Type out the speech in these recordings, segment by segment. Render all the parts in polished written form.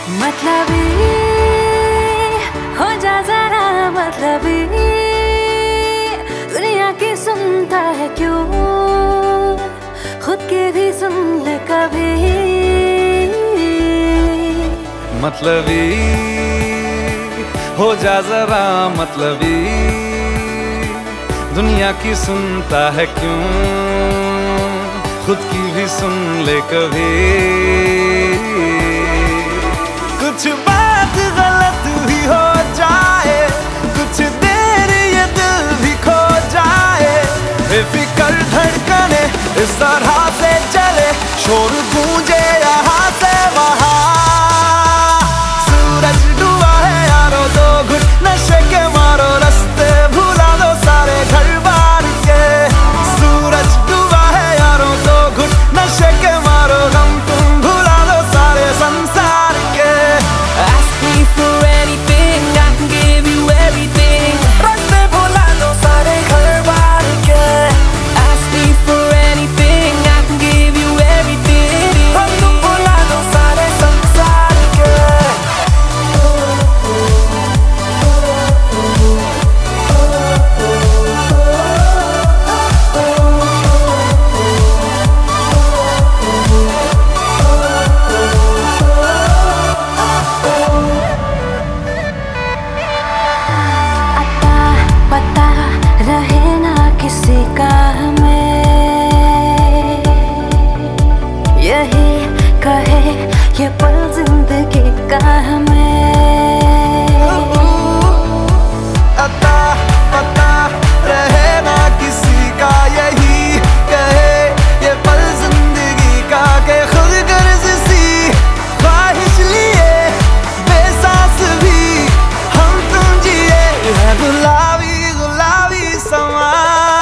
मतलबी हो जा जरा मतलबी, दुनिया की सुनता है क्यों, खुद की भी सुन ले कभी। मतलबी हो जा जरा मतलबी, दुनिया की सुनता है क्यों, खुद की भी सुन ले कभी। कुछ बात गलत भी हो जाए, कुछ देर ये दिल भी खो जाए, बेफिक्र धड़कने इस तरह से चले, शोर गूंजे यहाँ से वहाँ। सूरज डूबा है यारो, दो घुट नशे के मारो, रास्ते भुला दो सारे घर बार के। सूरज डूबा है यारो, दो घुट नशे के मारो, गम तुम भुला दो सारे संसार के। Ask me for anything, I can give you everything. रास्ते भुला दो सारे घर बार के। Ask me for anything, I can give you everything. तुम भुला दो सारे संसार के। पता रहे ना किसी का हमें, यही कहे ये पल जिंदगी का हमें। अता पता रहे ना किसी का, यही कहे ये पल जिंदगी का, के खुद गर्ज सी ख्वाहिश लिए बेसास भी हम तुम जिए है गुलाबी गुलाबी समा।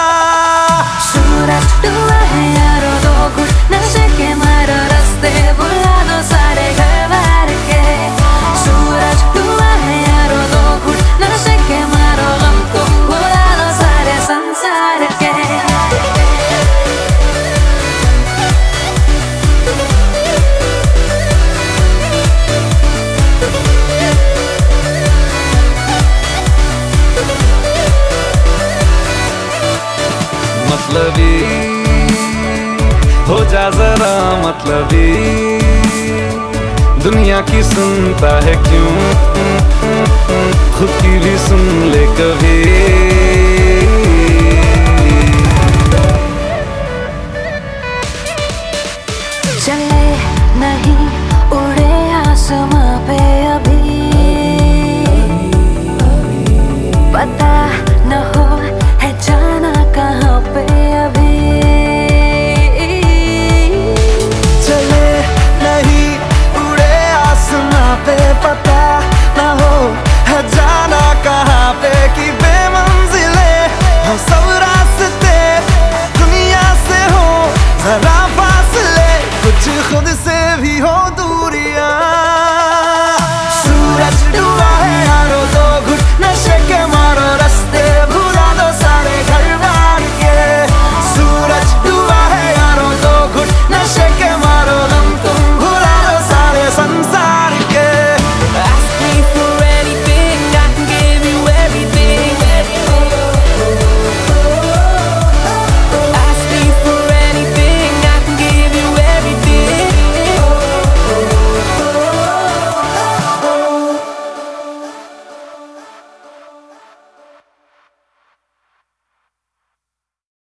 सूरज डूबा है यारो, दो घुट नशे के मारो, रास्ते भुला दो सारे घर बार के। सूरज डूबा है यारो, दो घुट नशे के मारो, गम तुम भुला दो सारे संसार के। मतलबी हो जा जरा मतलबी, दुनिया की सुनता है क्यों, खुद की भी सुन ले कभी। चले नहीं उड़े आसमां पे अभी, पता न हो है जाना कहाँ पे अभी। चले नहीं उड़े आसमां पे, पता न हो है जाना कहाँ पे, कि बेमंजिले हो सब रास्ते, दुनिया से हो जरा फासले, कुछ खुद से भी हो दूर।